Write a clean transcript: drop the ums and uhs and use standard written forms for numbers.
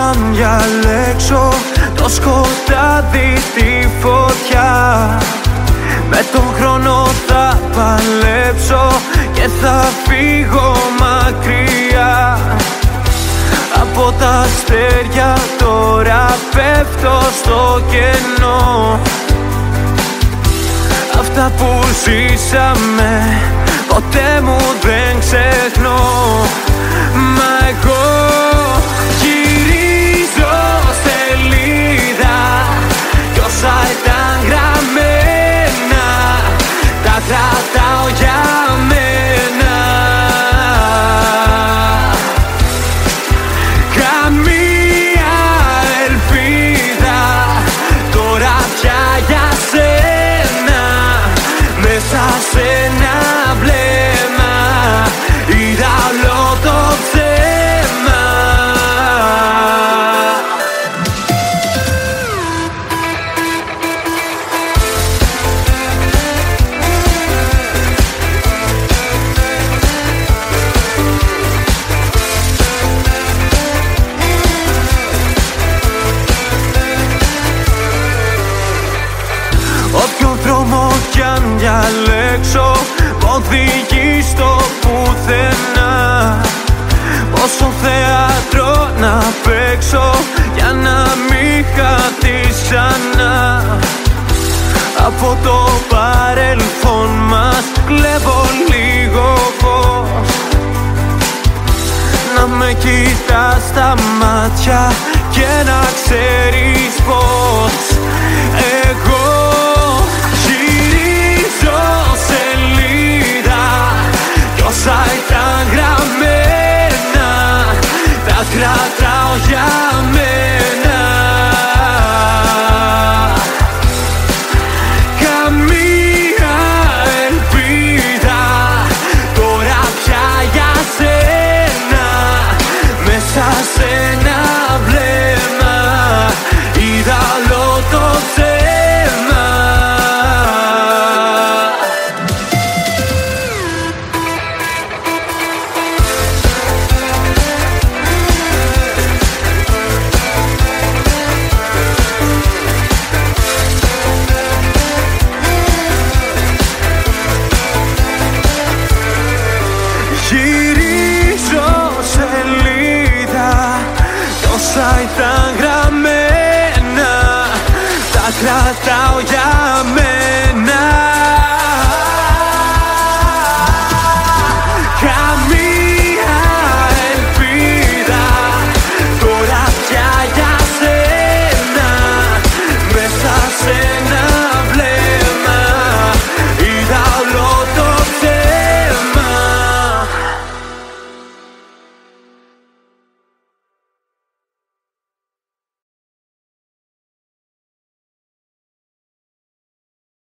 αν διαλέξω το σκοτάδι, τη φωτιά, με τον χρόνο θα παλέψω και θα φύγω μακριά. Από τα αστέρια τώρα πέφτω στο κενό. Αυτά που ζήσαμε ποτέ μου δεν ξεχνώ. Μα εγώ γυρίζω σελίδα κι όσα ήταν γραμμένα τα κρατάω για μένα. Καμία ελπίδα τώρα πια για σένα. Μέσα σε ένα βλέμμα είδα όλο το ψέμα. Όποιο δρόμο κι αν διαλέξω μ' οδηγεί στο πουθενά. Πόσο θέατρο να παίξω για να μην χαθείς ξανά. Από το παρελθόν μας κλέβω λίγο φως. Να με κοιτάς στα μάτια και να ξέρεις πως εγώ γυρίζω σελίδα κι όσα ήταν γραμμένα τα κρατάω για μένα. Καμία ελπίδα τώρα πια για σένα. Μέσα σε ένα βλέμμα είδα όλο το ψέμα. Γυρίζω